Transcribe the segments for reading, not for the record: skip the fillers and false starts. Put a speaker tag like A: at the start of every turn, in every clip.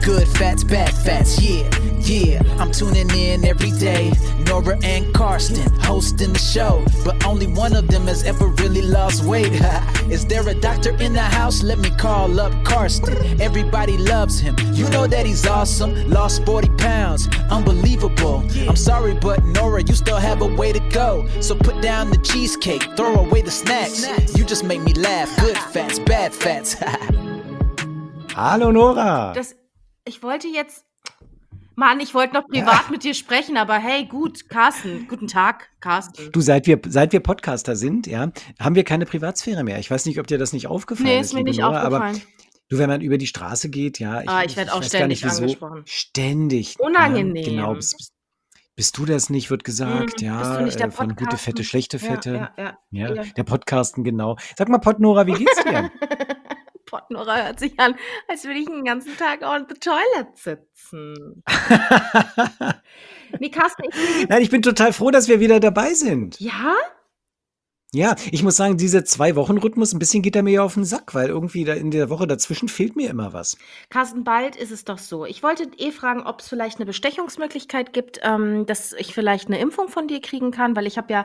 A: Good fats, bad fats, yeah, yeah. I'm tuning in every day. Nora and Karsten hosting the show, but only one of them has ever really lost weight. Is there a doctor in the house? Let me call up Karsten. Everybody loves him. You know that he's awesome. Lost 40 pounds, unbelievable. I'm sorry, but Nora, you still have a way to go. So put down the cheesecake, throw away the snacks. You just make me laugh. Good fats, bad fats.
B: Hallo Nora.
C: Ich wollte noch privat mit dir sprechen, aber hey, gut, Carsten, guten Tag, Carsten.
B: Du, seit wir Podcaster sind, ja, haben wir keine Privatsphäre mehr. Ich weiß nicht, ob dir das nicht aufgefallen ist.
C: Nee, ist mir nicht
B: Nora,
C: aufgefallen.
B: Aber du, wenn man über die Straße geht, ja,
C: ich werde auch ständig angesprochen.
B: Ständig.
C: Unangenehm.
B: Genau, bist du das nicht, wird gesagt,
C: Bist du nicht der
B: von gute Fette, schlechte Fette.
C: Ja.
B: Der Podcasten, genau. Sag mal, Nora, wie geht's dir?
C: Nora hört sich an, als würde ich den ganzen Tag on the toilet sitzen. Nee, Carsten,
B: Nein, ich bin total froh, dass wir wieder dabei sind.
C: Ja?
B: Ja, ich muss sagen, dieser 2-Wochen-Rhythmus, ein bisschen geht er mir ja auf den Sack, weil irgendwie in der Woche dazwischen fehlt mir immer was.
C: Carsten, bald ist es doch so. Ich wollte fragen, ob es vielleicht eine Bestechungsmöglichkeit gibt, dass ich vielleicht eine Impfung von dir kriegen kann, weil ich habe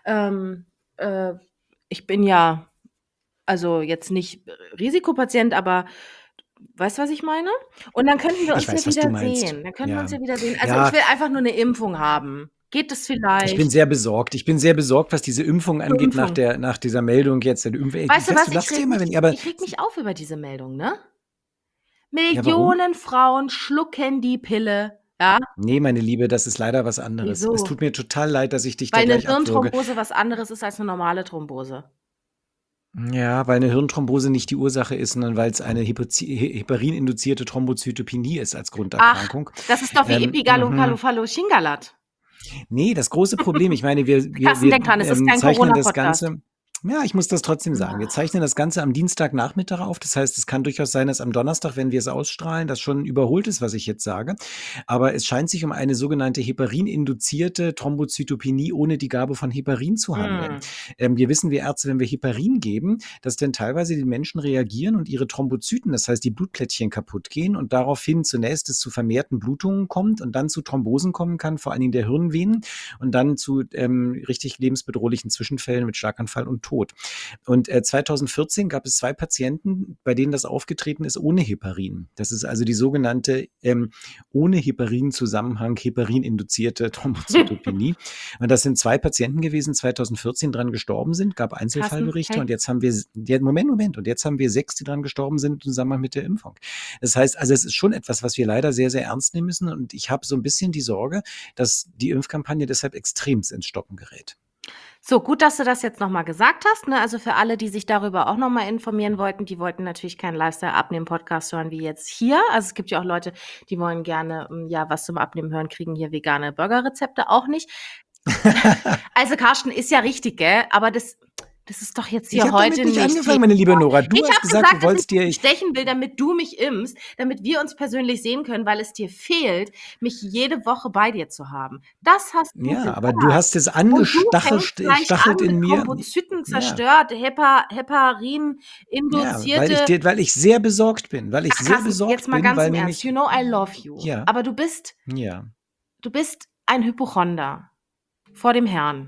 C: ja, ich bin ja, also jetzt nicht Risikopatient, aber weißt du, was ich meine? Und dann könnten wir uns ja wieder sehen. Dann können wir uns ja wieder sehen. Also ich will einfach nur eine Impfung haben. Geht das vielleicht?
B: Ich bin sehr besorgt, was diese Impfung angeht, nach dieser Meldung jetzt.
C: Weißt du was, ich reg mich auf über diese Meldung, ne? Millionen Frauen schlucken die Pille, ja?
B: Nee, meine Liebe, das ist leider was anderes.
C: Wieso?
B: Es tut mir total leid, dass ich dich da gleich
C: Weil eine
B: abwürge.
C: Hirnthrombose was anderes ist als eine normale Thrombose.
B: Ja, weil eine Hirnthrombose nicht die Ursache ist, sondern weil es eine heparin-induzierte Thrombozytopenie ist als Grunderkrankung.
C: Ach, das ist doch wie Epigallophaloshingalat.
B: Nee, das große Problem, ich meine, wir
C: denk dran, es ist kein
B: zeichnen das
C: Corona-Podcast.
B: Ganze. Ja, ich muss das trotzdem sagen. Wir zeichnen das Ganze am Dienstagnachmittag auf. Das heißt, es kann durchaus sein, dass am Donnerstag, wenn wir es ausstrahlen, das schon überholt ist, was ich jetzt sage. Aber es scheint sich um eine sogenannte heparin-induzierte Thrombozytopenie ohne die Gabe von Heparin zu handeln. Wir wissen, wir Ärzte, wenn wir Heparin geben, dass dann teilweise die Menschen reagieren und ihre Thrombozyten, das heißt die Blutplättchen kaputt gehen und daraufhin zunächst es zu vermehrten Blutungen kommt und dann zu Thrombosen kommen kann, vor allen Dingen der Hirnvenen und dann zu richtig lebensbedrohlichen Zwischenfällen mit Schlaganfall und Tod. Und 2014 gab es 2 Patienten, bei denen das aufgetreten ist ohne Heparin. Das ist also die sogenannte ohne Heparin-Zusammenhang Heparin-induzierte Thrombozytopenie. Und das sind 2 Patienten gewesen, 2014 dran gestorben sind, gab Einzelfallberichte und jetzt haben wir, Moment, und jetzt haben wir 6, die dran gestorben sind im Zusammenhang mit der Impfung. Das heißt, also es ist schon etwas, was wir leider sehr, sehr ernst nehmen müssen und ich habe so ein bisschen die Sorge, dass die Impfkampagne deshalb extremst ins Stocken gerät.
C: So, gut, dass du das jetzt nochmal gesagt hast. Ne? Also für alle, die sich darüber auch nochmal informieren wollten, die wollten natürlich keinen Lifestyle-Abnehmen-Podcast hören wie jetzt hier. Also es gibt ja auch Leute, die wollen gerne was zum Abnehmen hören, kriegen hier vegane Burgerrezepte auch nicht. Also Carsten, ist ja richtig, gell? Aber das ist doch jetzt hier heute nicht
B: angefangen, meine liebe Nora. Du hast gesagt, du wolltest dir
C: stechen will, damit du mich impfst, damit wir uns persönlich sehen können, weil es dir fehlt, mich jede Woche bei dir zu haben. Das hast du gesagt.
B: Aber du hast es angestachelt in mir.
C: Thrombozyten zerstört, Heparin induzierte.
B: Ja, weil ich sehr besorgt bin,
C: jetzt mal ganz im Ernst. You know I love you.
B: Ja.
C: Aber du bist ein Hypochonder vor dem Herrn.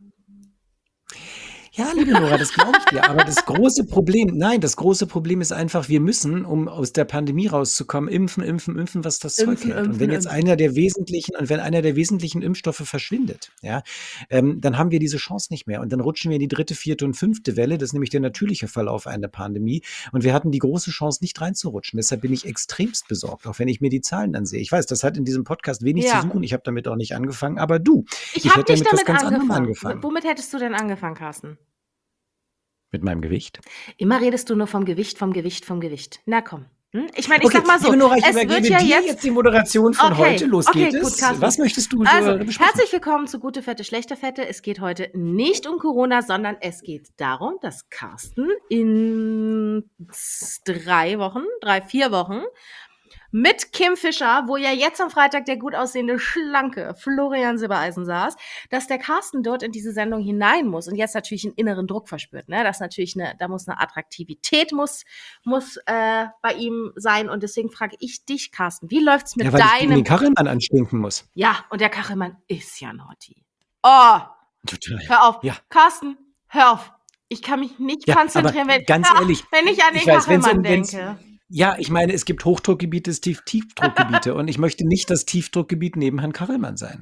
B: Ja, liebe Nora, das glaube ich dir. Aber das große Problem ist einfach, wir müssen, um aus der Pandemie rauszukommen, impfen, was das Zeug hält. Und wenn jetzt einer der wesentlichen Impfstoffe verschwindet, ja, dann haben wir diese Chance nicht mehr. Und dann rutschen wir in die 3., 4. und 5. Welle. Das ist nämlich der natürliche Verlauf einer Pandemie. Und wir hatten die große Chance, nicht reinzurutschen. Deshalb bin ich extremst besorgt, auch wenn ich mir die Zahlen ansehe. Ich weiß, das hat in diesem Podcast wenig zu suchen. Ich habe damit auch nicht angefangen. Aber ich hätte damit was ganz anderem angefangen.
C: Womit hättest du denn angefangen, Carsten?
B: Mit meinem Gewicht?
C: Immer redest du nur vom Gewicht. Na komm. Ich meine, ich sag mal so,
B: Nora, ich übergebe dir jetzt die Moderation von heute. Los geht es.
C: Gut, Carsten.
B: Was möchtest du
C: besprechen? Herzlich willkommen zu Gute Fette, Schlechte Fette. Es geht heute nicht um Corona, sondern es geht darum, dass Carsten in 4 Wochen mit Kim Fischer, wo ja jetzt am Freitag der gut aussehende, schlanke Florian Silbereisen saß, dass der Carsten dort in diese Sendung hinein muss und jetzt natürlich einen inneren Druck verspürt. Ne? Das natürlich da muss eine Attraktivität muss bei ihm sein. Und deswegen frage ich dich, Carsten, wie läuft's mit
B: weil ich gegen
C: deinem...
B: den Kachelmann anstinken muss.
C: Ja, und der Kachelmann ist ja naughty. Oh,
B: Total.
C: hör auf.
B: Ja.
C: Carsten, hör auf. Ich kann mich nicht konzentrieren,
B: aber ganz ehrlich,
C: wenn ich an den
B: ich weiß, wenn's
C: Kachelmann
B: wenn's-
C: denke.
B: Ja, ich meine, es gibt Hochdruckgebiete, es gibt Tiefdruckgebiete und ich möchte nicht das Tiefdruckgebiet neben Herrn Kachelmann sein.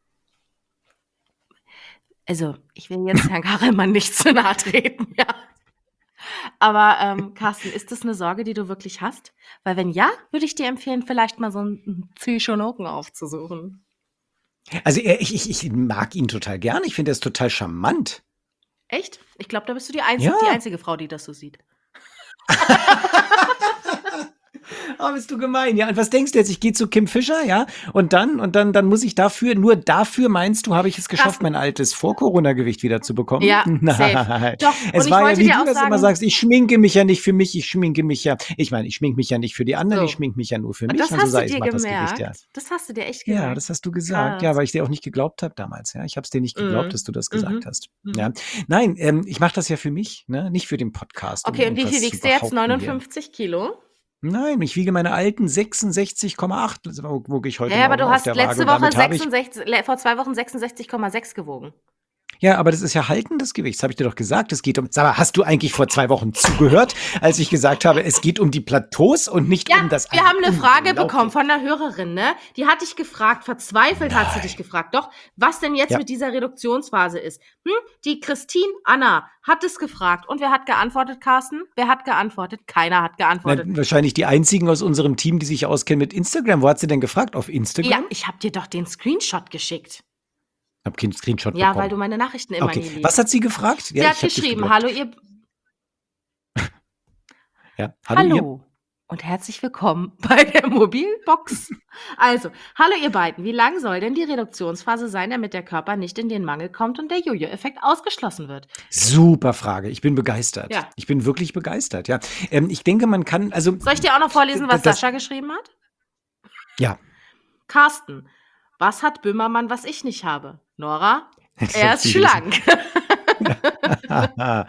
C: Also, ich will jetzt Herrn Kachelmann nicht zu nahe treten, ja. Aber Carsten, ist das eine Sorge, die du wirklich hast? Weil wenn ja, würde ich dir empfehlen, vielleicht mal so einen Psychologen aufzusuchen.
B: Also ich mag ihn total gern, ich finde er ist total charmant.
C: Echt? Ich glaube, da bist du die
B: Ja.
C: einzige Frau, die das so sieht.
B: Oh, bist du gemein, ja. Und was denkst du jetzt? Ich gehe zu Kim Fischer, ja? Und dann muss ich nur dafür meinst du, habe ich es geschafft,
C: Carsten.
B: mein altes Vor-Corona-Gewicht wieder zu bekommen?
C: Ja,
B: Nein.
C: safe. Doch, und
B: Es
C: ich
B: war ja,
C: wollte
B: wie
C: dir
B: du
C: auch
B: das immer
C: sagen-
B: sagst, ich schminke mich ja nicht für mich, ich schminke mich ja nicht für die anderen,
C: So.
B: ich schminke mich ja nur für
C: Und
B: mich.
C: das
B: Und so
C: hast
B: sag
C: du
B: ich,
C: dir
B: mach das Gewicht,
C: gemerkt?
B: ja.
C: Das hast du dir echt gemerkt?
B: Ja, das hast du gesagt.
C: Krass.
B: Ja, weil ich dir auch nicht geglaubt habe damals. Ja, ich habe es dir nicht geglaubt, dass du das gesagt hast.
C: Mhm.
B: Ja, nein, ich mache das ja für mich, ne? Nicht für den Podcast. um
C: Okay, und wie viel
B: irgendwas zu
C: wiegst du jetzt?
B: behaupten hier.
C: 59 Kilo?
B: Nein, ich wiege meine alten 66,8. Das wog ich heute
C: Ja, aber
B: Morgen
C: du
B: auf
C: hast
B: der Waage.
C: letzte
B: Und
C: Woche
B: damit habe ich,
C: vor 2 Wochen 66,6 gewogen.
B: ja, aber das ist ja Halten des Gewichts, habe ich dir doch gesagt. Es geht sag mal, hast du eigentlich vor 2 Wochen zugehört, als ich gesagt habe, es geht um die Plateaus und nicht
C: Ja,
B: um das
C: wir haben eine Frage
B: Unglaubliche.
C: bekommen von einer Hörerin, ne? Die hat dich gefragt, verzweifelt hat sie dich gefragt, doch, was denn jetzt
B: Ja.
C: mit dieser Reduktionsphase ist. Die Christine Anna hat es gefragt. Und wer hat geantwortet, Carsten? Wer hat geantwortet? Keiner hat
B: Na,
C: geantwortet.
B: wahrscheinlich die einzigen aus unserem Team, die sich auskennen mit Instagram. Wo hat sie denn gefragt? Auf Instagram?
C: Ja, ich habe dir doch den Screenshot geschickt.
B: Ich habe keinen Screenshot
C: Ja,
B: bekommen.
C: weil du meine Nachrichten immer nie
B: Okay,
C: liest.
B: was hat sie gefragt?
C: Sie hat
B: ich hab dich
C: geschrieben,
B: geblockt.
C: hallo ihr...
B: Ja, hallo.
C: Hallo und herzlich willkommen bei der Mobilbox. Also, hallo ihr beiden. Wie lang soll denn die Reduktionsphase sein, damit der Körper nicht in den Mangel kommt und der Jojo-Effekt ausgeschlossen wird?
B: Super Frage. Ich bin begeistert.
C: Ja.
B: Ich bin wirklich begeistert, ja. Ich denke, man kann, also.
C: Soll ich dir auch noch vorlesen, was
B: Das-
C: Sascha geschrieben hat?
B: Ja.
C: Carsten, was hat Böhmermann, was ich nicht habe? Nora,
B: Das
C: er
B: hat
C: ist
B: sie
C: schlank.
B: ja.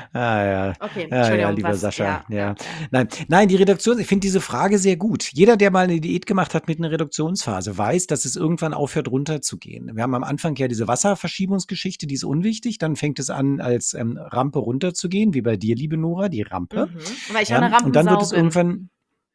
C: Okay,
B: Ja,
C: Entschuldigung.
B: lieber
C: was,
B: Sascha. Ja. Nein, die Reduktion, ich finde diese Frage sehr gut. Jeder, der mal eine Diät gemacht hat mit einer Reduktionsphase, weiß, dass es irgendwann aufhört, runterzugehen. Wir haben am Anfang ja diese Wasserverschiebungsgeschichte, die ist unwichtig. Dann fängt es an, als Rampe runterzugehen, wie bei dir, liebe Nora, die Rampe.
C: Weil ich
B: Ja,
C: auch eine
B: und dann wird es
C: Rampensau bin.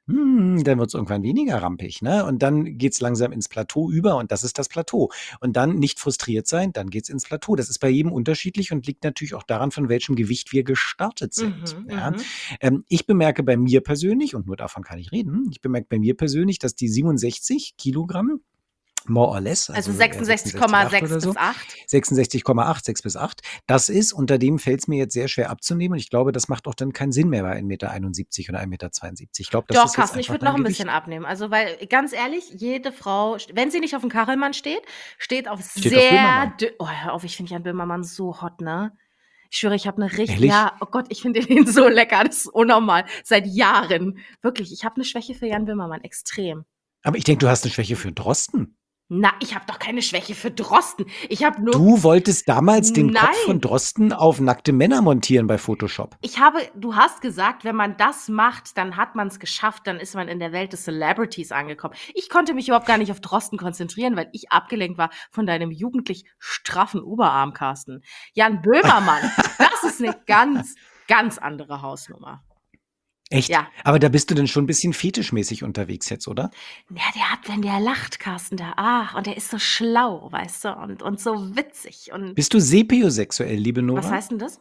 B: irgendwann weniger rampig, ne? Und dann geht's langsam ins Plateau über und das ist das Plateau. Und dann nicht frustriert sein, dann geht's ins Plateau. Das ist bei jedem unterschiedlich und liegt natürlich auch daran, von welchem Gewicht wir gestartet sind. Ja? Ich bemerke bei mir persönlich, und nur davon kann ich reden, ich bemerke bei mir persönlich, dass die 67 Kilogramm, more or less,
C: Also
B: eher
C: 66,6
B: oder
C: bis
B: so,
C: 8.
B: 66,8, 6 bis 8. Das ist, unter dem fällt es mir jetzt sehr schwer abzunehmen. Und ich glaube, das macht auch dann keinen Sinn mehr bei 1,71 Meter oder 1,72 Meter. Ich glaube, das
C: Doch,
B: ist jetzt
C: Carsten, ich
B: einfach
C: würde noch
B: dein
C: ein bisschen abnehmen. Also, weil, ganz ehrlich, jede Frau, wenn sie nicht auf den Kachelmann steht, steht auf
B: Steht auf
C: sehr
B: Böhmermann.
C: Oh, hör auf, ich finde Jan Böhmermann so hot, ne? Ich schwöre, ich habe eine richtig,
B: Ehrlich?
C: ja, oh Gott, ich finde den so lecker, das ist unnormal. Seit Jahren. Wirklich, ich habe eine Schwäche für Jan Böhmermann, extrem.
B: Aber ich denke, du hast eine Schwäche für Drosten.
C: Na, ich habe doch keine Schwäche für Drosten. Ich habe nur,
B: Du wolltest damals den Kopf
C: Nein.
B: von Drosten auf nackte Männer montieren bei Photoshop.
C: du hast gesagt, wenn man das macht, dann hat man es geschafft, dann ist man in der Welt des Celebrities angekommen. Ich konnte mich überhaupt gar nicht auf Drosten konzentrieren, weil ich abgelenkt war von deinem jugendlich straffen Oberarm, Carsten. Jan Böhmermann, das ist eine ganz, ganz andere Hausnummer.
B: Echt?
C: Ja.
B: Aber da bist du denn schon ein bisschen fetischmäßig unterwegs jetzt, oder?
C: Ja, wenn der lacht, Carsten, und der ist so schlau, weißt du, und so witzig. Und
B: Bist du sapiosexuell, liebe Nora?
C: was heißt denn das?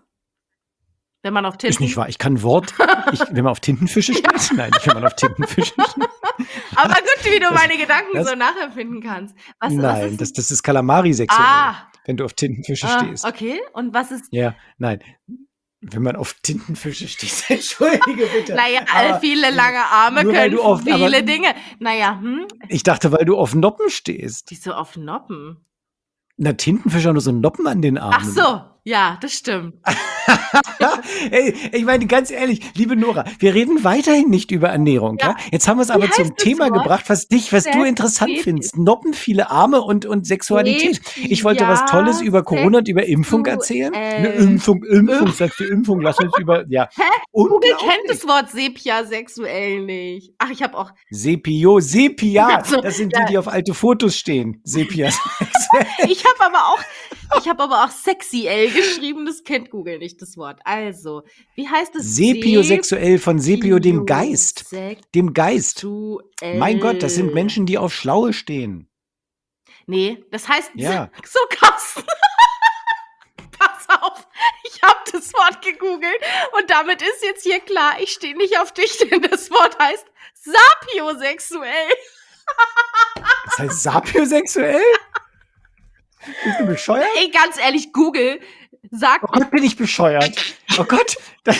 C: Wenn man auf
B: Ist
C: Tinten...
B: nicht wahr. Ich kann ein Wort. Wenn man auf Tintenfische steht? Nein, nicht, wenn man auf Tintenfische steht.
C: Aber gut, wie du meine Gedanken
B: das-
C: so nachempfinden kannst. Was
B: Nein,
C: ist
B: das ist Kalamari-sexuell,
C: Ah.
B: wenn du auf Tintenfische stehst.
C: Okay, und was ist...
B: Ja, nein. Wenn man auf Tintenfische steht, entschuldige bitte.
C: Naja,
B: Aber
C: viele lange Arme
B: nur weil
C: können
B: du oft-
C: viele
B: aber-
C: Dinge. Naja,
B: ich dachte, weil du auf Noppen stehst.
C: Wieso auf Noppen?
B: Na, Tintenfische haben nur so Noppen an den Armen.
C: Ach so, Ja, das stimmt.
B: Ey, ich meine, ganz ehrlich, liebe Nora, wir reden weiterhin nicht über Ernährung. Ja?
C: Ja.
B: Jetzt haben wir es
C: Wie
B: aber
C: heißt
B: zum
C: das
B: Thema
C: Wort?
B: gebracht, was du interessant
C: Sepia-
B: findest. Noppen, viele Arme und Sexualität. Ich wollte was Tolles über Corona und über Impfung erzählen. Eine Impfung, sagst du Impfung, lass uns über, ja.
C: Hä? Google kennt
B: Unglaublich.
C: das Wort Sepia sexuell nicht. Ach, ich habe auch.
B: Sepia,
C: Also,
B: das sind
C: ja.
B: die auf alte Fotos stehen. Sepia.
C: Ich habe aber auch sexuell geschrieben, das kennt Google nicht, das Wort. Also, wie heißt es?
B: Sepiosexuell von Sepio, dem Geist. Dem Geist.
C: Sexuell.
B: Mein Gott, das sind Menschen, die auf Schlaue stehen.
C: Nee, das heißt
B: Ja.
C: so Carsten. Pass auf, ich habe das Wort gegoogelt und damit ist jetzt hier klar, ich stehe nicht auf dich, denn das Wort heißt sapiosexuell.
B: Das heißt sapiosexuell? Bist du bescheuert?
C: Ey, ganz ehrlich, Google sagt.
B: Oh Gott, bin ich bescheuert. Oh Gott. Das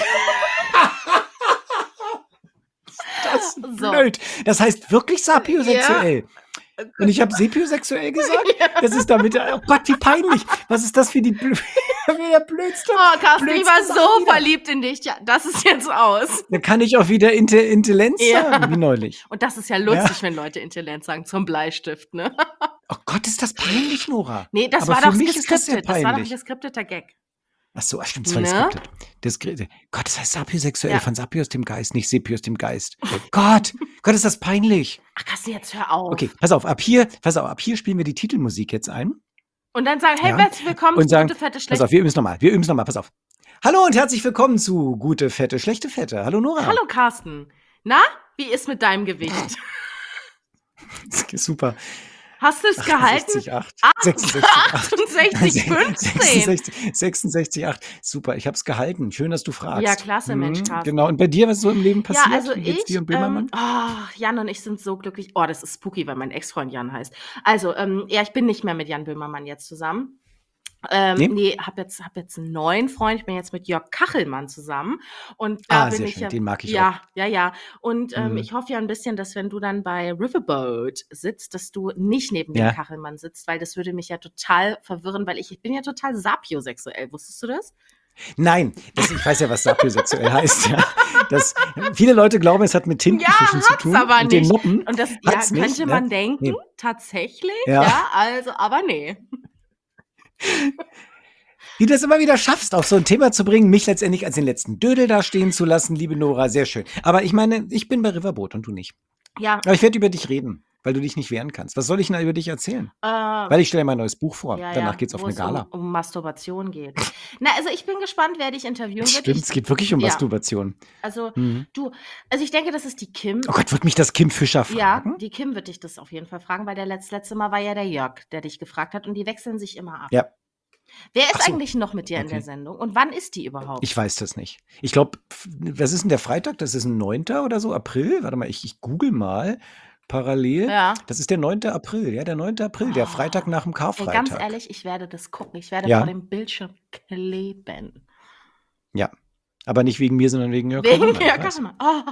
B: ist
C: So.
B: blöd. Das heißt wirklich sapiosexuell. Und ich habe sepiosexuell gesagt? Das ist damit, oh Gott, wie peinlich. Was ist das für die wie der blödste?
C: Oh, Carsten, ich
B: blödste
C: war
B: Sache
C: so
B: wieder.
C: verliebt in dich. Ja, das ist jetzt aus.
B: Dann kann ich auch wieder Intellenz
C: Ja.
B: sagen, wie neulich.
C: Und das ist ja lustig, wenn Leute Intellenz sagen, zum Bleistift, ne?
B: Oh Gott, ist das peinlich, Nora.
C: Nee, das
B: Aber
C: war
B: für
C: doch
B: mich ist das sehr
C: geskriptet. Das war doch ein
B: peinlich.
C: geskripteter Gag.
B: Ach so, stimmt, das war
C: Ne?
B: geskriptet. Gott, das heißt sapiosexuell
C: Ja.
B: von Sapios dem Geist, nicht Sepios dem Geist. Gott, ist das peinlich.
C: Ach, Carsten, jetzt hör auf.
B: Okay, pass auf, ab hier spielen wir die Titelmusik jetzt ein.
C: Und dann sagen, hey,
B: Ja.
C: herzlich willkommen
B: Und
C: zu
B: sagen,
C: Gute, Fette,
B: pass
C: Schlechte.
B: auf, wir üben es nochmal, pass auf. Hallo und herzlich willkommen zu Gute Fette, Schlechte Fette. Hallo Nora.
C: Hallo, Carsten. Na, wie ist mit deinem Gewicht?
B: Super.
C: Hast du es gehalten?
B: 68,8.
C: 68,15.
B: 66,8. Super, ich habe es gehalten. Schön, dass du fragst.
C: Ja, klasse, Mensch, Carsten.
B: Genau, und bei dir, was so im Leben passiert?
C: Ja, also
B: Wie geht's
C: ich,
B: dir und Böhmermann?
C: Jan und ich sind so glücklich. Oh, das ist spooky, weil mein Ex-Freund Jan heißt. Also, ja, ich bin nicht mehr mit Jan Böhmermann jetzt zusammen.
B: Nee?
C: Nee, hab jetzt einen neuen Freund. Ich bin jetzt mit Jörg Kachelmann zusammen. Und da bin
B: Sehr
C: ich
B: schön,
C: ja.
B: den mag ich auch.
C: Ja. Und
B: Mhm.
C: ich hoffe ja ein bisschen, dass wenn du dann bei Riverboat sitzt, dass du nicht neben dem
B: Ja.
C: Kachelmann sitzt, weil das würde mich ja total verwirren, weil ich bin ja total sapiosexuell. Wusstest du das?
B: Nein, ich weiß ja, was sapiosexuell heißt. Ja. Viele Leute glauben, es hat mit Tintenfischen zu
C: hat's
B: tun.
C: aber
B: und den
C: nicht.
B: Noppen.
C: Und das
B: Hat's
C: könnte
B: nicht, ne?
C: man denken,
B: Nee.
C: tatsächlich.
B: Ja.
C: Ja, also, aber nee.
B: Wie du es immer wieder schaffst, auf so ein Thema zu bringen, mich letztendlich als den letzten Dödel da stehen zu lassen, liebe Nora, sehr schön. Aber ich meine, ich bin bei Riverboat und du nicht.
C: Ja,
B: Aber ich werde über dich reden, weil du dich nicht wehren kannst. Was soll ich denn da über dich erzählen? Weil ich stelle mein neues Buch vor. Danach geht's auf
C: wo
B: eine
C: es
B: Gala.
C: um Masturbation geht. Na, also ich bin gespannt, wer dich interviewen
B: Das
C: wird.
B: stimmt, es geht wirklich um
C: ja.
B: Masturbation.
C: Also
B: Mhm.
C: also ich denke, das ist die Kim.
B: Oh Gott, wird mich das Kim Fischer
C: Ja,
B: fragen?
C: die Kim wird dich das auf jeden Fall fragen, weil der letzte Mal war ja der Jörg, der dich gefragt hat und die wechseln sich immer ab.
B: Ja.
C: Wer ist
B: Ach so.
C: eigentlich noch mit dir in der
B: Okay.
C: Sendung und wann ist die überhaupt?
B: Ich weiß das nicht. Ich glaube, was ist denn der Freitag? Das ist ein 9. oder so, April? Warte mal, ich google mal parallel.
C: Ja.
B: Das ist der 9. April, ja, der 9. April, der Freitag nach dem
C: Ey,
B: Karfreitag.
C: ganz ehrlich, ich werde das gucken. Ich werde
B: Ja.
C: vor dem Bildschirm kleben.
B: Ja, aber nicht wegen mir, sondern wegen Jörg
C: Wegen
B: Kachelmann, ich
C: Jörg
B: weiß.
C: Kachelmann. Oh.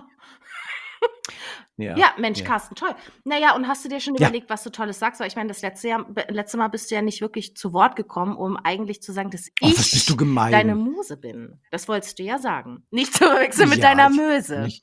C: Ja, Mensch,
B: ja.
C: Carsten, toll. Naja, und hast du dir schon
B: Ja.
C: überlegt, was du Tolles sagst? Weil ich meine, das letzte Mal bist du ja nicht wirklich zu Wort gekommen, um eigentlich zu sagen, dass
B: Oh, was bist du gemein.
C: deine Muse bin. Das wolltest du ja sagen. Nicht zu verwechseln mit
B: Ja,
C: deiner
B: ich-
C: Möse.
B: nicht-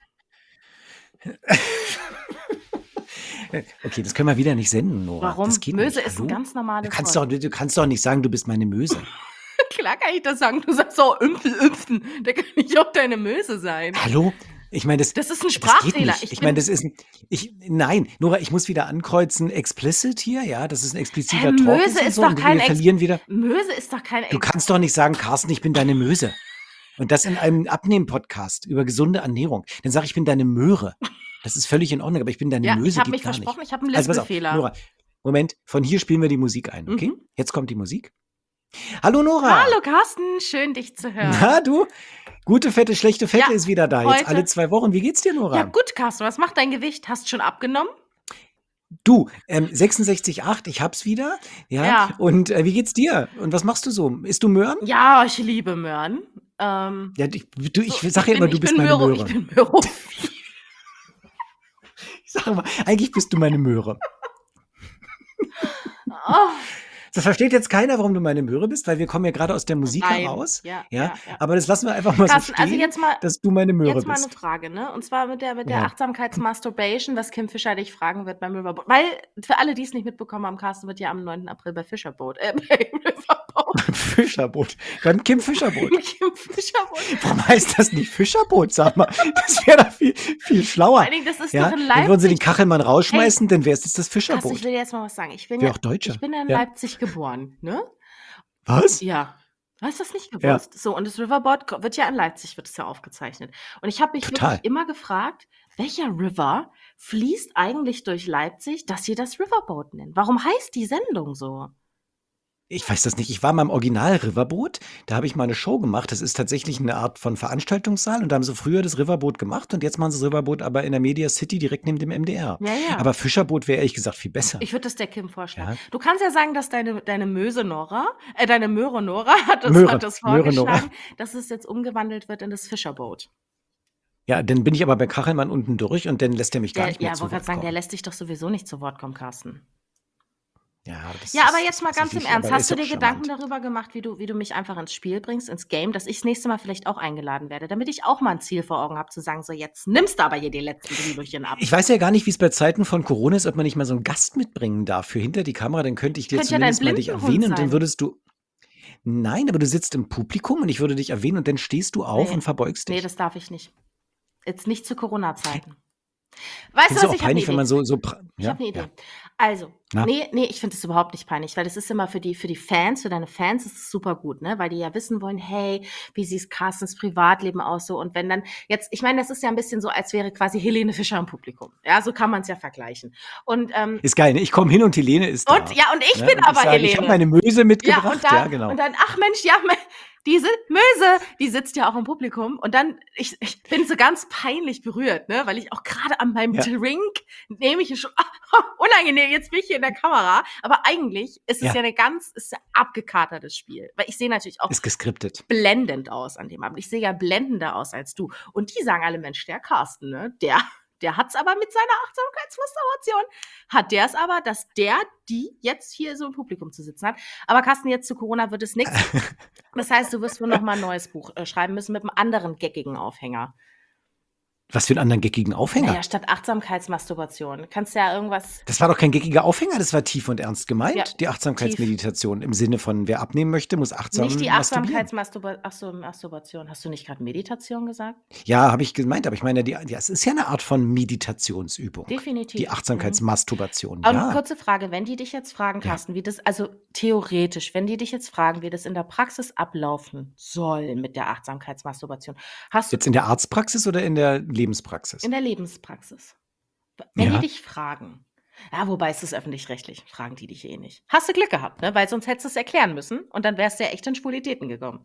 B: Okay, das können wir wieder nicht senden, Nora.
C: Warum?
B: Das geht
C: Möse
B: nicht.
C: ist ein
B: Hallo?
C: ganz normales
B: Du kannst doch nicht sagen, du bist meine Möse.
C: Klar kann ich das sagen. Du sagst so, Ümpfen. Da kann ich auch deine Möse sein.
B: Hallo? Ich meine,
C: Das ist ein
B: das geht
C: Sprachfehler.
B: nicht. Ich meine, das ist nein, Nora, ich muss wieder ankreuzen, explicit hier, ja, das ist ein expliziter Talk.
C: Möse
B: und
C: ist
B: so,
C: doch
B: und
C: kein
B: wir verlieren wieder.
C: Möse ist doch kein
B: Du kannst doch nicht sagen, Carsten, ich bin deine Möse. Und das in einem Abnehmen-Podcast über gesunde Ernährung. Dann sag ich bin deine Möhre. Das ist völlig in Ordnung, aber ich bin deine
C: Ja,
B: Möse.
C: ich habe
B: geht
C: mich
B: gar
C: versprochen,
B: nicht.
C: ich habe einen
B: Also pass auf,
C: Lispelfehler.
B: Nora, Moment, von hier spielen wir die Musik ein, okay?
C: Mhm.
B: Jetzt kommt die Musik. Hallo Nora.
C: Hallo Carsten, schön dich zu hören.
B: Na du? Gute Fette, schlechte Fette
C: Ja,
B: ist wieder da.
C: heute.
B: Jetzt alle 2 Wochen. Wie geht's dir, Nora?
C: Ja gut, Carsten, was macht dein Gewicht? Hast du schon abgenommen?
B: Du, 66,8, ich hab's wieder. Ja.
C: Ja.
B: Und wie geht's dir? Und was machst du so? Isst du Möhren?
C: Ja, ich liebe Möhren.
B: Ja, ich sag ja immer, du bist meine Möhre.
C: Ich bin Möhre.
B: Ich sag immer, eigentlich bist du meine Möhre.
C: Oh,
B: Das versteht jetzt keiner, warum du meine Möhre bist, weil wir kommen ja gerade aus der Musik
C: Nein.
B: heraus.
C: Ja,
B: Ja,
C: ja, ja.
B: aber das lassen wir einfach mal so
C: Carsten, also
B: stehen,
C: jetzt mal
B: dass du meine Möhre
C: Jetzt mal eine
B: bist.
C: Frage, ne? Und zwar mit der
B: Ja.
C: Achtsamkeitsmasturbation, was Kim Fischer dich fragen wird beim Riverboat. Weil, für alle, die es nicht mitbekommen haben, Carsten wird ja am 9. April bei Fischerboot, bei Riverboat.
B: Fischerboot. Beim Kim Fischerboot.
C: Kim Fischerboot.
B: Warum heißt das nicht Fischerboot, sag mal? Das wäre doch viel schlauer.
C: Vor allen Dingen, das ist
B: Ja?
C: doch in
B: Dann würden sie den
C: Leipzig.
B: Kachelmann rausschmeißen, dann wäre es jetzt das
C: Carsten, ich
B: Fischerboot.
C: will dir jetzt mal was sagen. Ich bin
B: Wäre
C: ja
B: auch Deutscher.
C: ich bin ja in
B: Ja.
C: Leipzig geboren, ne?
B: Was?
C: Ja. Hast du das nicht
B: Ja.
C: gewusst? So, und das Riverboat wird ja in Leipzig, wird es ja aufgezeichnet. Und ich habe mich
B: Total.
C: wirklich immer gefragt, welcher River fließt eigentlich durch Leipzig, dass sie das Riverboat nennen? Warum heißt die Sendung so?
B: Ich weiß das nicht. Ich war mal im Original Riverboot. Da habe ich mal eine Show gemacht. Das ist tatsächlich eine Art von Veranstaltungssaal. Und da haben sie früher das Riverboot gemacht. Und jetzt machen sie das Riverboot aber in der Media City direkt neben dem MDR.
C: Ja, ja.
B: Aber Fischerboot wäre ehrlich gesagt viel besser.
C: Ich würde das der Kim vorschlagen.
B: Ja.
C: Du kannst ja sagen, dass deine Möse Nora, deine Möhre Nora hat
B: Möhre
C: das
B: Nora.
C: vorgeschlagen, dass es jetzt umgewandelt wird in das Fischerboot.
B: Ja, dann bin ich aber bei Kachelmann unten durch und dann lässt er mich gar nicht mehr
C: Ja,
B: zu
C: wollte
B: Wort
C: gerade sagen, der
B: kommen.
C: lässt dich doch sowieso nicht zu Wort kommen, Carsten.
B: Ja, das
C: Ja, aber
B: ist
C: jetzt mal ganz im
B: tatsächlich-
C: Ernst.
B: aber
C: Hast
B: ist
C: du
B: auch
C: dir Gedanken
B: charmant.
C: darüber gemacht, wie du mich einfach ins Spiel bringst, ins Game, dass ich das nächste Mal vielleicht auch eingeladen werde, damit ich auch mal ein Ziel vor Augen habe, zu sagen, so jetzt nimmst du aber hier die letzten Brüderchen ab.
B: Ich weiß ja gar nicht, wie es bei Zeiten von Corona ist, ob man nicht mal so einen Gast mitbringen darf für hinter die Kamera. Dann könnte ich dir
C: Könnte ja dein
B: zumindest mal dich
C: Blindenhund
B: erwähnen und
C: sein.
B: dann würdest du. Nein, aber du sitzt im Publikum und ich würde dich erwähnen und dann stehst du auf
C: Nee.
B: und verbeugst dich.
C: Nee, das darf ich nicht. Jetzt nicht zu Corona-Zeiten. Weißt
B: Das
C: du
B: ist
C: was,
B: auch
C: ich habe eine
B: peinlich, wenn
C: Idee.
B: man so.
C: Ich habe eine Idee.
B: Ja.
C: Also,
B: Na?
C: nee, ich finde es überhaupt nicht peinlich, weil das ist immer für die Fans, für deine Fans ist es super gut, ne? Weil die ja wissen wollen, hey, wie sieht Carstens Privatleben aus so? Und wenn dann jetzt, ich meine, das ist ja ein bisschen so, als wäre quasi Helene Fischer im Publikum. Ja, so kann man es ja vergleichen. Und
B: Ist geil, ne? Ich komme hin und Helene ist da.
C: und ich
B: Ne?
C: bin
B: Und
C: aber
B: ich
C: Helene.
B: habe meine Möse mitgebracht.
C: Ja,
B: Ja, genau.
C: und dann, ach Mensch, ja, diese Möse, die sitzt ja auch im Publikum. Und dann, ich bin so ganz peinlich berührt, ne, weil ich auch gerade an meinem
B: Ja.
C: Drink nehme ich schon, unangenehm, jetzt bin ich hier in der Kamera. Aber eigentlich ist es
B: Ja.
C: ist ja abgekatertes Spiel. Weil ich sehe natürlich auch
B: Ist geskriptet.
C: blendend aus an dem Abend. Ich sehe ja blendender aus als du. Und die sagen alle, Mensch, der Carsten, ne, der hat's aber mit seiner Achtsamkeitsmasturbation, hat der es aber, dass die jetzt hier so im Publikum zu sitzen hat. Aber Carsten, jetzt zu Corona wird es nichts. Das heißt, du wirst wohl noch mal ein neues Buch schreiben müssen mit einem anderen geckigen Aufhänger.
B: Was für einen anderen geckigen Aufhänger?
C: Naja, statt Achtsamkeitsmasturbation. Kannst ja irgendwas.
B: Das war doch kein geckiger Aufhänger, das war tief und ernst gemeint.
C: Ja,
B: Die Achtsamkeitsmeditation im Sinne von, wer abnehmen möchte, muss achtsam
C: Nicht die
B: masturbieren.
C: Masturbation. Hast du nicht gerade Meditation gesagt?
B: Ja, habe ich gemeint, aber ich meine, es ist ja eine Art von Meditationsübung.
C: Definitiv.
B: Die Achtsamkeitsmasturbation,
C: Und
B: ja.
C: kurze Frage, wenn die dich jetzt fragen, Carsten, wie das, also theoretisch, wenn die dich jetzt fragen, wie das in der Praxis ablaufen soll mit der Achtsamkeitsmasturbation, hast du
B: Jetzt in der Arztpraxis oder in der Lebenspraxis?
C: in der Lebenspraxis, wenn
B: Ja.
C: die dich fragen, ja, wobei es ist öffentlich-rechtlich, fragen die dich eh nicht. Hast du Glück gehabt, ne? Weil sonst hättest du es erklären müssen und dann wärst du ja echt in Schwulitäten gekommen.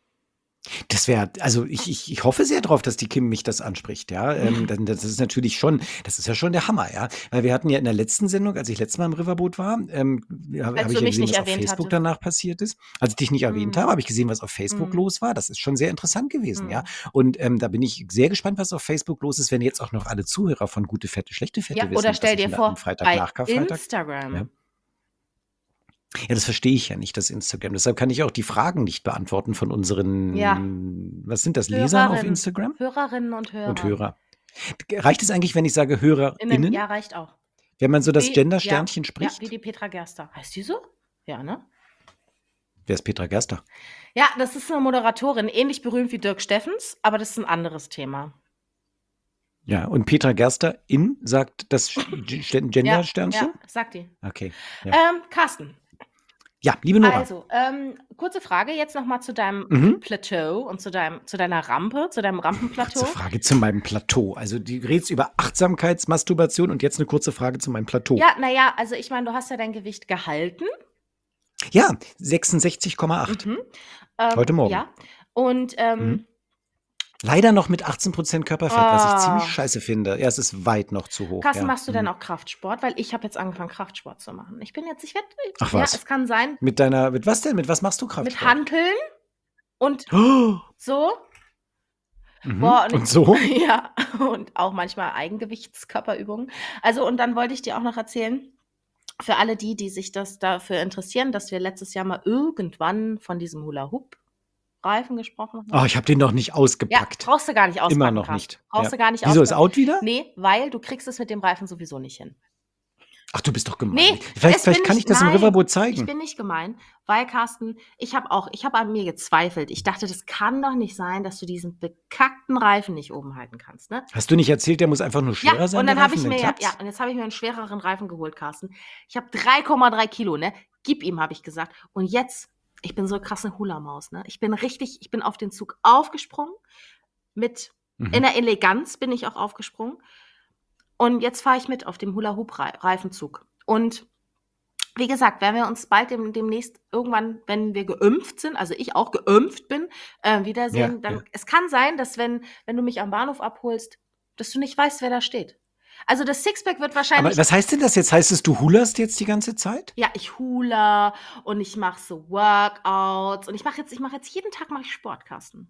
B: Das wäre, also ich hoffe sehr drauf, dass die Kim mich das anspricht, ja. Denn das ist natürlich schon, das ist ja schon der Hammer, ja. Weil wir hatten ja in der letzten Sendung, als ich letztes Mal im Riverboot war, habe
C: Als
B: ich
C: du
B: ja
C: mich
B: gesehen,
C: nicht
B: was auf
C: erwähnt
B: Facebook
C: hattest.
B: danach passiert ist. Als ich dich nicht erwähnt
C: Mhm.
B: habe, habe ich gesehen, was auf Facebook
C: Mhm.
B: los war. Das ist schon sehr interessant gewesen, ja.
C: Mhm.
B: Und da bin ich sehr gespannt, was auf Facebook los ist, wenn jetzt auch noch alle Zuhörer von Gute Fette, Schlechte Fette
C: Ja,
B: wissen,
C: oder
B: was
C: stell
B: ich
C: dir
B: am
C: vor,
B: Freitag
C: bei
B: nach Karfreitag.
C: Instagram.
B: Ja. Ja, das verstehe ich ja nicht, das Instagram. Deshalb kann ich auch die Fragen nicht beantworten von unseren,
C: Ja.
B: was sind das, Lesern auf
C: Hörerinnen-
B: Instagram?
C: Hörerinnen und Hörer.
B: Und Hörer. Reicht es eigentlich, wenn ich sage HörerInnen?
C: Ja, reicht auch.
B: Wenn man so das
C: Wie-
B: Gender-Sternchen
C: Ja,
B: spricht?
C: wie die Petra Gerster. Heißt die so? Ja, ne?
B: Wer ist Petra Gerster?
C: Ja, das ist eine Moderatorin, ähnlich berühmt wie Dirk Steffens, aber das ist ein anderes Thema.
B: Ja, und Petra Gerster in sagt das Gender-Sternchen?
C: Ja, sagt die.
B: Okay. Ja.
C: Carsten,
B: Ja, liebe Nora.
C: also, kurze Frage jetzt nochmal zu deinem
B: Mhm.
C: Plateau und zu deiner Rampe, zu deinem Rampenplateau.
B: Kurze Frage zu meinem Plateau. Also, du redest über Achtsamkeitsmasturbation und jetzt eine kurze Frage zu meinem Plateau.
C: Ja, naja, also ich meine, du hast ja dein Gewicht gehalten.
B: Ja, 66,8.
C: Mhm.
B: Heute Morgen.
C: Ja, und
B: Leider noch mit 18% Körperfett, was ich
C: Ah.
B: ziemlich scheiße finde. Ja, es ist weit noch zu hoch.
C: Carsten,
B: ja.
C: machst du denn auch Kraftsport? Weil ich habe jetzt angefangen, Kraftsport zu machen. Ich
B: Ach
C: ja,
B: was.
C: es kann sein,
B: Mit was denn? Mit was machst du Kraftsport?
C: mit Hanteln und
B: Oh,
C: so.
B: mhm.
C: Boah,
B: Und so?
C: Ja, und auch manchmal Eigengewichtskörperübungen. Also, und dann wollte ich dir auch noch erzählen, für alle die sich das dafür interessieren, dass wir letztes Jahr mal irgendwann von diesem Hula-Hoop-Reifen gesprochen
B: Oh,
C: haben.
B: ich habe den noch nicht
C: Ja,
B: ausgepackt.
C: brauchst du gar nicht
B: Immer
C: auspacken,
B: noch
C: Carsten.
B: nicht.
C: Brauchst
B: Ja.
C: du gar nicht
B: Wieso, ist
C: auspacken.
B: out wieder?
C: Nee, weil du kriegst es mit dem Reifen sowieso nicht hin.
B: Ach, du bist doch gemein.
C: Nee,
B: Vielleicht
C: bin
B: kann ich das im
C: nein,
B: Riverboot
C: ich
B: zeigen.
C: bin nicht gemein, weil Carsten, ich habe an mir gezweifelt. Ich dachte, das kann doch nicht sein, dass du diesen bekackten Reifen nicht oben halten kannst, ne?
B: Hast du nicht erzählt, der muss einfach nur
C: Ja,
B: schwerer sein,
C: und
B: der
C: dann habe
B: Reifen?
C: ich
B: Dann
C: mir
B: klappt's?
C: und jetzt habe ich mir einen schwereren Reifen geholt, Carsten. Ich habe 3,3 Kilo, ne? Gib ihm, habe ich gesagt. Und jetzt, ich bin so krasse Hula-Maus, ne? Ich bin auf den Zug aufgesprungen. In der Eleganz bin ich auch aufgesprungen. Und jetzt fahre ich mit auf dem Hula-Hoop-Reifenzug. Und wie gesagt, werden wir uns bald demnächst irgendwann, wenn wir geimpft sind, also ich auch geimpft bin, wiedersehen.
B: Ja, ja.
C: Es kann sein, dass wenn du mich am Bahnhof abholst, dass du nicht weißt, wer da steht. Also das Sixpack wird
B: Aber
C: wahrscheinlich.
B: was heißt denn das jetzt? Heißt es, du hulast jetzt die ganze Zeit?
C: Ja, ich hula und ich mache so Workouts und ich mache jetzt jeden Tag mache ich Sport, Carsten.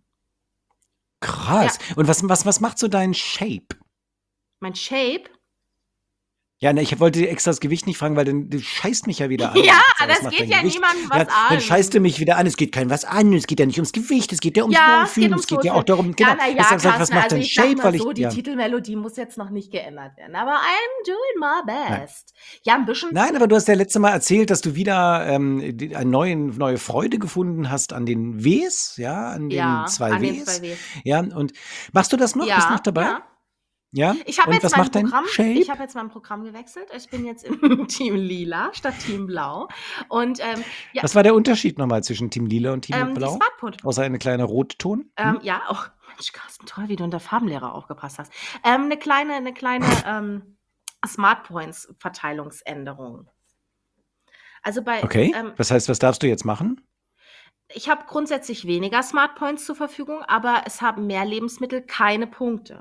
B: Krass. Und was macht so deinen Shape?
C: Mein Shape.
B: Ja, ne, ich wollte dir extra das Gewicht nicht fragen, weil du scheißt mich ja wieder an.
C: Ja,
B: Was
C: das
B: macht
C: geht
B: dein
C: ja
B: Gewicht?
C: niemandem was
B: Ja,
C: an.
B: dann scheißt du mich wieder an. Es geht keinem was an. Es geht ja nicht ums Gewicht. Es geht ja ums
C: Ja, es
B: Wohlfühlen.
C: geht ums
B: Es geht ja auch
C: Wohlfühlen.
B: darum, genau.
C: Ja, na ja,
B: Deshalb sag ich, was
C: Carsten,
B: macht
C: also
B: dein
C: ich sag
B: Shape?
C: mal
B: Weil ich,
C: so, die
B: ja.
C: Titelmelodie muss jetzt noch nicht geändert werden. Aber I'm doing my best. Ja, ein bisschen.
B: Nein, aber du hast ja letztes Mal erzählt, dass du wieder eine neue Freude gefunden hast an den Ws, ja, an den
C: Ja,
B: zwei
C: an den
B: Ws.
C: 2 Ws.
B: Ja, und machst du das noch? Bist du noch dabei?
C: Ja.
B: Ja?
C: Ich habe
B: Und
C: jetzt
B: was
C: mein
B: macht dein
C: Programm,
B: Shape?
C: ich habe jetzt mein Programm gewechselt. Ich bin jetzt im Team Lila statt Team Blau. Und ja,
B: Was war der Unterschied nochmal zwischen Team Lila und Team
C: die
B: Blau?
C: Smartphone.
B: Außer eine kleine Rotton?
C: Ja, auch. Mensch, Carsten, toll, wie du in der Farbenlehre aufgepasst hast. Eine kleine Smart Points Verteilungsänderung. Also
B: Okay. Was heißt, was darfst du jetzt machen?
C: ich habe grundsätzlich weniger Smart Points zur Verfügung, aber es haben mehr Lebensmittel keine Punkte.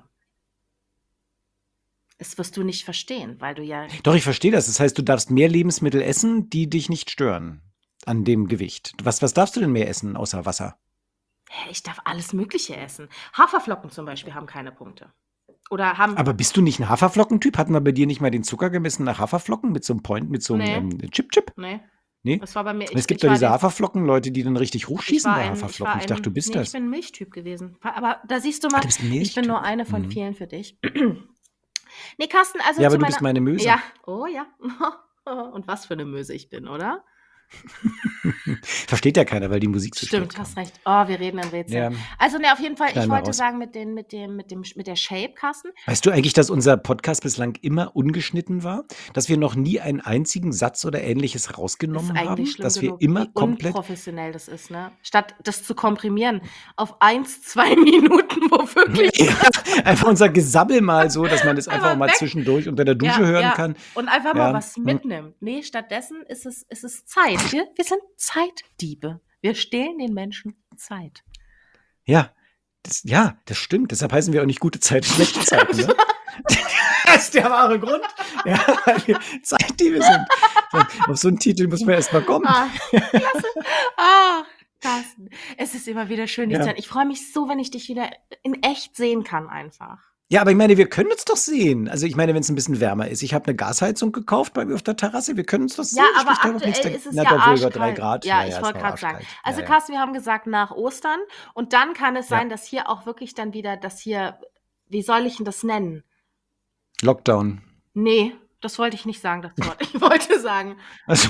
C: Das wirst du nicht verstehen, weil du ja.
B: Doch, ich verstehe das. Das heißt, du darfst mehr Lebensmittel essen, die dich nicht stören an dem Gewicht. Was darfst du denn mehr essen, außer Wasser?
C: Ich darf alles Mögliche essen. Haferflocken zum Beispiel haben keine Punkte. Oder haben.
B: Aber bist du nicht ein Haferflockentyp? Hatten wir bei dir nicht mal den Zucker gemessen nach Haferflocken mit so einem Point, mit so einem
C: Nee.
B: Chip-Chip?
C: Nee.
B: Nee?
C: Das war bei mir.
B: Es gibt doch diese Haferflocken-Leute, die dann richtig hochschießen bei Haferflocken. Ich dachte, du bist
C: nee,
B: das.
C: Ich bin ein Milchtyp gewesen. Aber da siehst du mal,
B: du bist ein
C: ich bin
B: Milchtyp.
C: nur eine von
B: Mhm.
C: vielen für dich. Nee, Carsten, also
B: Ja,
C: zu
B: aber du bist meine Möse.
C: Ja, oh ja. Und was für eine Möse ich bin, oder?
B: Versteht ja keiner, weil die Musik so
C: Stimmt,
B: schlecht
C: hast
B: kam.
C: recht. Oh, wir reden in Rätseln.
B: Ja.
C: Also, ne, auf jeden Fall, ich
B: Schneiden wir
C: wollte
B: raus.
C: sagen, mit der Shape, Carsten.
B: Weißt du eigentlich, dass unser Podcast bislang immer ungeschnitten war? Dass wir noch nie einen einzigen Satz oder Ähnliches
C: Das ist
B: rausgenommen haben?
C: eigentlich schlimm
B: Dass wir
C: genug,
B: immer
C: wie
B: komplett.
C: unprofessionell das ist, ne? Statt das zu komprimieren auf 1, 2 Minuten, wo wirklich.
B: Ja, einfach unser Gesabbel mal so, dass man das einfach
C: Einfach
B: mal
C: weg.
B: zwischendurch unter der Dusche hören kann.
C: Und einfach
B: Ja.
C: mal was mitnimmt. Nee, stattdessen ist es Zeit. Wir sind Zeitdiebe. Wir stehlen den Menschen Zeit.
B: Ja, das stimmt. Deshalb heißen wir auch nicht gute Zeit, schlechte Zeiten. Ne? Das ist der wahre Grund. Ja, weil wir Zeitdiebe sind. Auf so einen Titel muss man erst mal kommen.
C: Ah, klasse. Ah, Carsten. Es ist immer wieder schön, dich
B: Ja.
C: zu sehen. Ich freue mich so, wenn ich dich wieder in echt sehen kann, einfach.
B: Ja, aber ich meine, wir können uns doch sehen. Also ich meine, wenn es ein bisschen wärmer ist. Ich habe eine Gasheizung gekauft bei mir auf der Terrasse. Wir können uns doch sehen.
C: Ja, aber
B: Spricht doch nichts
C: aktuell
B: dagegen.
C: ist es
B: Na,
C: ja
B: doch wohl über
C: arschkalt.
B: 3 Grad.
C: Ja,
B: es
C: ich
B: war
C: wollte gerade sagen.
B: arschkalt.
C: Also,
B: Ja.
C: Carsten, wir haben gesagt nach Ostern und dann kann es
B: Ja.
C: sein, dass hier auch wirklich dann wieder wie soll ich denn das nennen?
B: Lockdown.
C: Nee, das wollte ich nicht sagen, das Wort. Ich wollte sagen,
B: Also,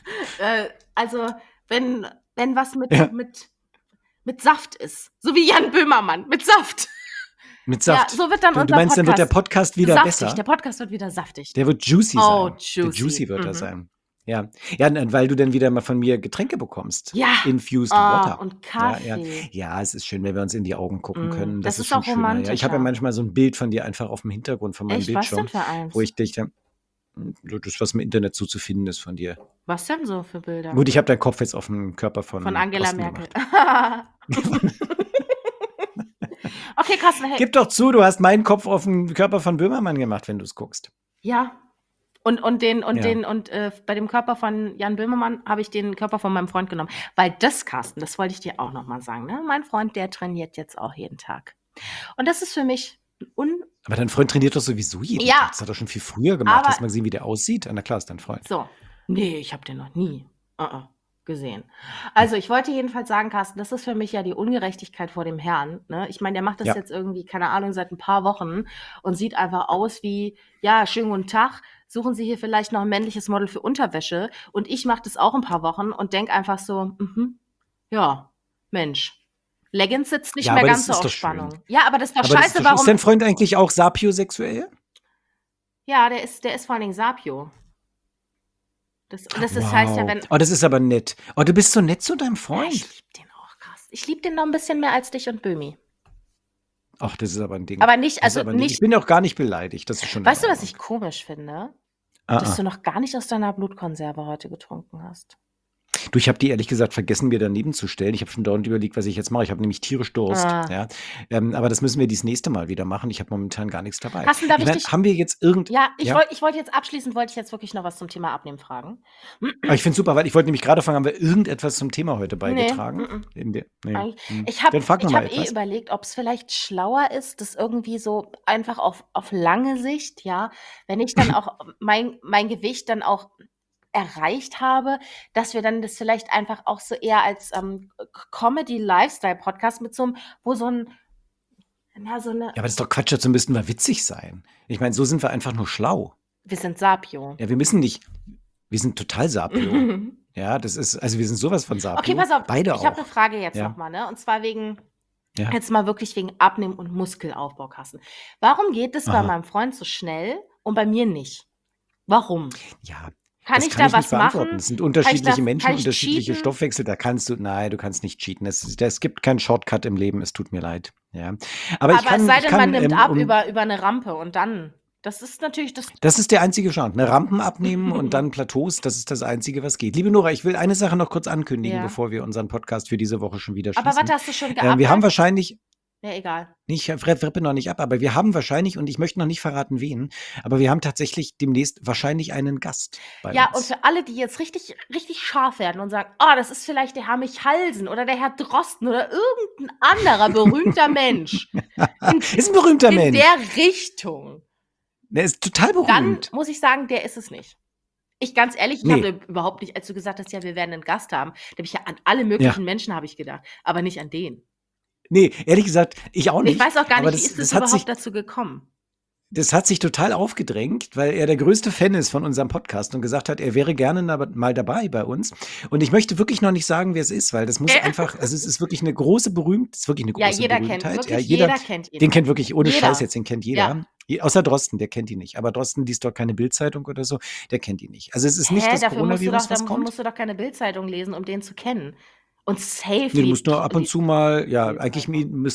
C: also wenn was
B: Ja.
C: mit Saft ist, so wie Jan Böhmermann, mit Saft.
B: mit Saft.
C: Ja, so wird dann
B: Du
C: unser
B: meinst, dann wird der
C: Podcast
B: Podcast wieder
C: saftig.
B: besser?
C: Der Podcast wird wieder saftig.
B: Der wird juicy
C: Oh,
B: sein. Der
C: juicy.
B: juicy wird er
C: Mhm.
B: sein. Ja, weil du dann wieder mal von mir Getränke bekommst.
C: Ja.
B: Infused
C: Oh,
B: Water.
C: und
B: Ja,
C: Kaffee.
B: ja, es ist schön, wenn wir uns in die Augen gucken können.
C: Das ist
B: schon
C: auch
B: schöner. Ja, ich habe ja
C: romantischer.
B: manchmal so ein Bild von dir einfach auf dem Hintergrund von meinem
C: Echt, was
B: Bildschirm,
C: denn für eins?
B: wo ich dich dann, das, was im Internet so zu finden ist von dir.
C: Was denn so für Bilder?
B: Gut, ich habe deinen Kopf jetzt auf dem Körper von
C: Von Angela
B: Posten
C: Merkel.
B: gemacht.
C: Okay, Carsten, hey.
B: Gib doch zu, du hast meinen Kopf auf den Körper von Böhmermann gemacht, wenn du es guckst.
C: Ja. Und
B: Ja.
C: bei dem Körper von Jan Böhmermann habe ich den Körper von meinem Freund genommen. Weil das, Carsten, das wollte ich dir auch nochmal sagen, ne? Mein Freund, der trainiert jetzt auch jeden Tag. Und das ist für mich
B: Aber dein Freund trainiert doch sowieso jeden
C: Ja.
B: Tag. Das hat er doch schon viel früher gemacht.
C: Aber-
B: Hast du mal gesehen, wie der aussieht? Na klar, ist dein Freund.
C: so. Nee, ich habe den noch nie gesehen. Also, ich wollte jedenfalls sagen, Carsten, das ist für mich ja die Ungerechtigkeit vor dem Herrn, ne? Ich meine, der macht das
B: Ja.
C: jetzt irgendwie, keine Ahnung, seit ein paar Wochen und sieht einfach aus wie: „Ja, schönen guten Tag. Suchen Sie hier vielleicht noch ein männliches Model für Unterwäsche?“ Und ich mache das auch ein paar Wochen und denke einfach so: ja, Mensch, Leggings sitzt nicht
B: Ja,
C: mehr
B: aber
C: ganz
B: das
C: so
B: ist
C: auf
B: doch schön.
C: Spannung.“ Ja, aber das ist doch
B: Aber das ist
C: scheiße,
B: doch, ist dein
C: warum
B: Freund eigentlich auch sapiosexuell?
C: ja, der ist vor allen Dingen Sapio. Das heißt ja,
B: Wow.
C: wenn
B: Oh, das ist aber nett. Oh, du bist so nett zu deinem
C: ich
B: Freund.
C: liebe den auch, Carsten. Ich liebe den noch ein bisschen mehr als dich und Böhmi.
B: Ach, das ist aber ein Ding.
C: Aber nicht,
B: Das ist
C: also
B: aber ein Ding. Ich
C: nicht,
B: bin auch gar nicht beleidigt. Das ist schon in
C: weißt du, was
B: Ordnung.
C: ich komisch finde?
B: Ah,
C: Dass du
B: ah.
C: noch gar nicht aus deiner Blutkonserve heute getrunken hast.
B: Du, ich habe die ehrlich gesagt vergessen, mir daneben zu stellen. Ich habe schon dauernd überlegt, was ich jetzt mache. Ich habe nämlich tierisch Durst.
C: Ah.
B: Ja. Aber das müssen wir das nächste Mal wieder machen. Ich habe momentan gar nichts dabei.
C: Carsten, darf
B: Ich
C: ich
B: meine,
C: dich?
B: haben wir jetzt irgend.
C: Ja, ich
B: Ja?
C: wollte jetzt abschließend, wollte ich jetzt wirklich noch was zum Thema Abnehmen fragen.
B: Aber ich finde super, weil ich wollte nämlich gerade fragen, haben wir irgendetwas zum Thema heute
C: Nee,
B: beigetragen? Nee.
C: eigentlich.
B: Hm.
C: Ich habe
B: Dann frag noch mal
C: eh
B: etwas.
C: überlegt, ob es vielleicht schlauer ist, das irgendwie so einfach auf lange Sicht, ja, wenn ich dann auch mein Gewicht dann auch erreicht habe, dass wir dann das vielleicht einfach auch so eher als Comedy-Lifestyle-Podcast mit so einem, wo so ein, ja, so eine,
B: Ja, aber das ist doch Quatsch, dazu müssten wir witzig sein. Ich meine, so sind wir einfach nur schlau.
C: wir sind Sapio.
B: Ja, wir sind total Sapio. Ja, also wir sind sowas von Sapio.
C: Okay, pass auf,
B: Beide
C: ich habe eine
B: auch.
C: Frage jetzt
B: Ja.
C: nochmal, ne? Und zwar wegen,
B: Ja.
C: jetzt mal wirklich wegen Abnehmen und Muskelaufbau, Carsten. Warum geht es bei
B: Aha.
C: meinem Freund so schnell und bei mir nicht? Warum?
B: Ja,
C: Kann
B: das
C: ich
B: kann
C: da
B: ich nicht
C: was
B: beantworten.
C: machen?
B: Das sind unterschiedliche Menschen,
C: Kann ich
B: unterschiedliche
C: cheaten?
B: Stoffwechsel. Nein, du kannst nicht cheaten. Es gibt keinen Shortcut im Leben. Es tut mir leid. Ja. Aber
C: Aber es sei denn, man nimmt ab über eine Rampe und dann, das ist natürlich das.
B: Das ist der einzige Chance. Eine Rampen abnehmen und dann Plateaus, das ist das Einzige, was geht. Liebe Nora, ich will eine Sache noch kurz ankündigen,
C: Ja.
B: bevor wir unseren Podcast für diese Woche schon wieder schließen.
C: Aber warte, hast du schon
B: Wir haben
C: geabbelt?
B: wahrscheinlich,
C: Ja, egal.
B: ich rippe noch nicht ab, aber wir haben wahrscheinlich, und ich möchte noch nicht verraten, wen, aber wir haben tatsächlich demnächst wahrscheinlich einen Gast bei
C: Ja, und
B: uns.
C: für alle, die jetzt richtig, richtig scharf werden und sagen, oh, das ist vielleicht der Herr Michalsen oder der Herr Drosten oder irgendein anderer berühmter Mensch.
B: Ist ein berühmter
C: in
B: Mensch.
C: der Richtung.
B: Der ist total
C: Dann
B: berühmt.
C: muss ich sagen, der ist es nicht. Ich ganz ehrlich, ich
B: Nee.
C: habe überhaupt nicht, als du gesagt hast, ja, wir werden einen Gast haben, da habe ich ja an alle möglichen Menschen habe ich gedacht, aber nicht an den.
B: Nee, ehrlich gesagt, ich auch nicht.
C: Ich weiß auch gar
B: aber
C: nicht, wie ist es
B: das hat sich,
C: überhaupt dazu gekommen?
B: das hat sich total aufgedrängt, weil er der größte Fan ist von unserem Podcast und gesagt hat, er wäre gerne mal dabei bei uns. Und ich möchte wirklich noch nicht sagen, wer es ist, weil das muss einfach, also es ist wirklich eine große Berühmtheit. Es ist wirklich eine
C: Ja,
B: große
C: jeder kennt,
B: Berühmtheit.
C: wirklich
B: Ja,
C: jeder kennt ihn.
B: Den kennt wirklich, ohne
C: Jeder.
B: Scheiß jetzt, den kennt jeder. Außer Drosten, der kennt ihn nicht. Aber Drosten liest doch keine Bildzeitung oder so, der kennt ihn nicht. Also es ist nicht das
C: Dafür
B: Coronavirus, was kommt.
C: musst du doch keine Bildzeitung lesen, um den zu kennen. Und safe.
B: Nee, du musst nur ab und zu mal, ja,
C: Bildzeitung.
B: eigentlich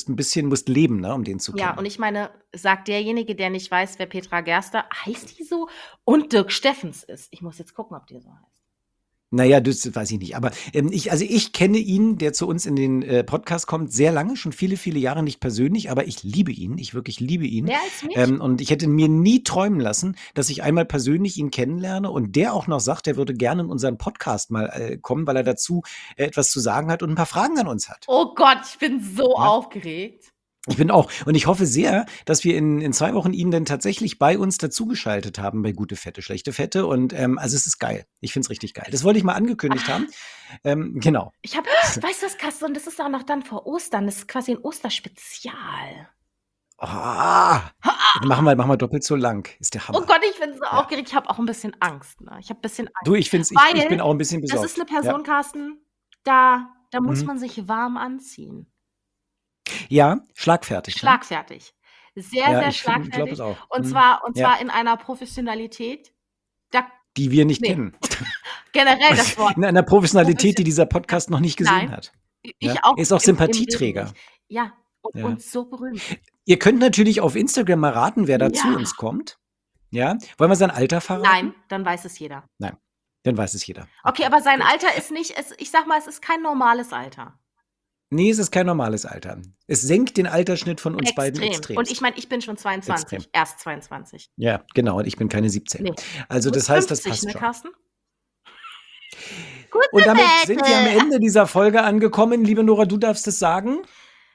B: musst leben, ne, um den zu kennen.
C: Ja, und ich meine, sagt derjenige, der nicht weiß, wer Petra Gerster, heißt die so? Und Dirk Steffens ist. Ich muss jetzt gucken, ob die so heißt.
B: Naja, das weiß ich nicht. Aber ich kenne ihn, der zu uns in den Podcast kommt, sehr lange, schon viele, viele Jahre nicht persönlich, aber ich liebe ihn. Ich wirklich liebe ihn.
C: Mehr als mich?
B: Und ich hätte mir nie träumen lassen, dass ich einmal persönlich ihn kennenlerne und der auch noch sagt, er würde gerne in unseren Podcast mal kommen, weil er dazu etwas zu sagen hat und ein paar Fragen an uns hat.
C: Oh Gott, ich bin so aufgeregt.
B: Ich bin auch. Und ich hoffe sehr, dass wir in 2 Wochen ihn dann tatsächlich bei uns dazugeschaltet haben bei Gute Fette, Schlechte Fette. Und also es ist geil. Ich finde es richtig geil. Das wollte ich mal angekündigt haben. Genau.
C: Weißt du was, Kasse? Und das ist auch noch dann vor Ostern. Das ist quasi ein Osterspezial.
B: Machen wir doppelt so lang. Ist der Hammer.
C: Oh Gott, ich bin so aufgeregt. Ich habe auch ein bisschen Angst. Ne? Ich habe ein bisschen Angst.
B: Du, ich bin auch ein bisschen besorgt.
C: Das ist eine Person, Carsten, da muss
B: Mhm.
C: man sich warm anziehen.
B: Ja, schlagfertig. Ne?
C: Schlagfertig. Sehr,
B: Ja,
C: sehr
B: ich glaube
C: schlagfertig.
B: es auch.
C: Und
B: Mhm.
C: zwar
B: Ja.
C: in einer Professionalität.
B: Die wir nicht
C: Nee.
B: kennen.
C: Generell das Wort.
B: In einer Professionalität, die dieser Podcast noch nicht gesehen
C: Nein.
B: hat.
C: Ich
B: Ja.
C: auch.
B: Er ist auch
C: im Leben
B: Sympathieträger.
C: nicht. Ja,
B: Ja.
C: und so berühmt.
B: Ihr könnt natürlich auf Instagram mal raten, wer da zu
C: Ja.
B: uns kommt. Ja, wollen wir sein Alter verraten?
C: Nein, dann weiß es jeder.
B: Nein, dann weiß es jeder.
C: Okay, aber sein Alter ist nicht, ich sag mal, es ist kein normales Alter.
B: Nee, es ist kein normales Alter. Es senkt den Altersschnitt von uns beiden extrem.
C: Und ich meine, ich bin schon 22,
B: Extrem.
C: erst 22.
B: Ja, genau. Und ich bin keine 17.
C: Nee.
B: Also
C: Du
B: das
C: bist
B: heißt, das
C: 50,
B: passt
C: ne,
B: schon.
C: Carsten?
B: Und damit sind wir am Ende dieser Folge angekommen. Liebe Nora, du darfst es sagen.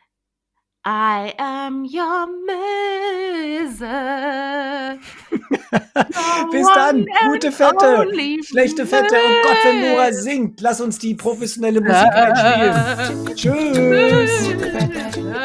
C: I am your Möse.
B: Bis
C: one
B: dann, gute
C: and
B: Fette,
C: only
B: schlechte Fette. Und Gott, wenn Nora singt, lass uns die professionelle Musik einspielen. Tschüss.
C: Tschüss.